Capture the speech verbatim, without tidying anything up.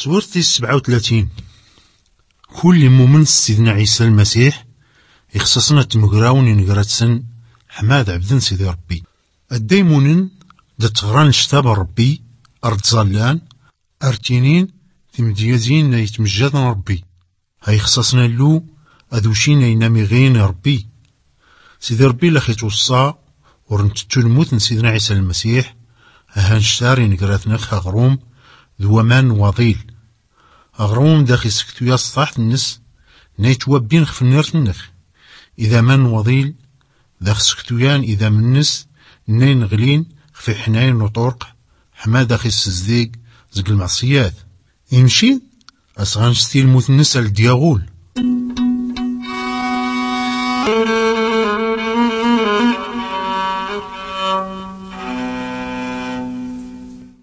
سورة سبعة وثلاثين. كل مؤمن سيدنا عيسى المسيح يخصصنا تمقراون ينقراتسن حماد عبدن سيدي ربي الدايمونن دا تغران شتاب ربي أرض زالان أرتينين تمديازين يتمجدن ربي هاي خصصنا اللو أذوشين ينامي غين ربي سيدي ربي لخي توصى ورنتتو الموت سيدنا عيسى المسيح هانشتار ينقراتنا خغروم ذومان وضيل أغروم داخل سكتو يصطاح النس نيتوابين خف النيرت النخ إذا من وضيل داخل سكتويان إذا من نس نين غلين خفي حناين وطرق حما داخل السزديق زق المعصيات يمشي أسغان ستيل موت النس الدياغول.